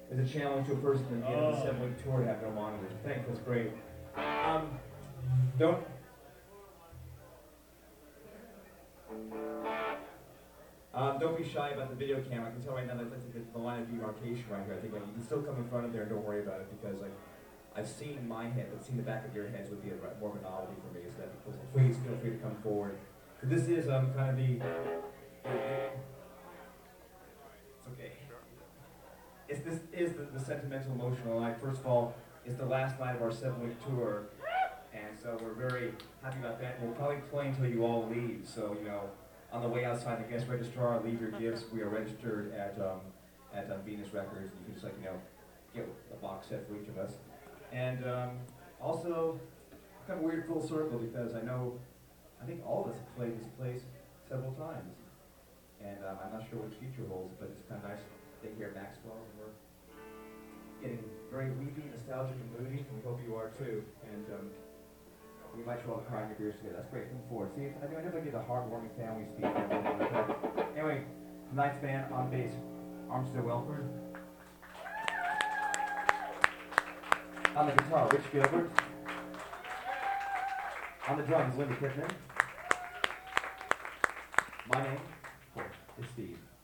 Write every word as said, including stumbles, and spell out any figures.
is a challenge to a person at the end of the seven-week tour to have no monitors. Thanks, that's great. Um, don't um, don't be shy about the video camera. I can tell right now that that's the, the line of demarcation right here. I think like, you can still come in front of there and don't worry about it because like I've seen my head, but seeing the back of your heads would be a, more of a novelty for me. So that please feel free to come forward. So this is um kind of the. It's okay. It's, this is the, the sentimental, emotional night. First of all, it's the last night of our seven-week tour, and so we're very happy about that. We'll probably play until you all leave. So you know, on the way outside the guest registrar, leave your gifts. We are registered at um, at um, Venus Records. You can just like you know, get a box set for each of us. And um, also, kind of weird full circle because I know, I think all of us have played this place several times, and um, I'm not sure what the future holds, but it's kind of nice. Here at Maxwell's, and we're getting very weepy, nostalgic, and moody, and we hope you are too. And um, we might show all crying your beers together. That's great. Looking forward. See, I, I never get a heartwarming family speech. Anyway, tonight's band on bass, Armstead Welford. On the guitar, Rich Gilbert. On the drums, Linda Kipman. My name, of course, is Steve.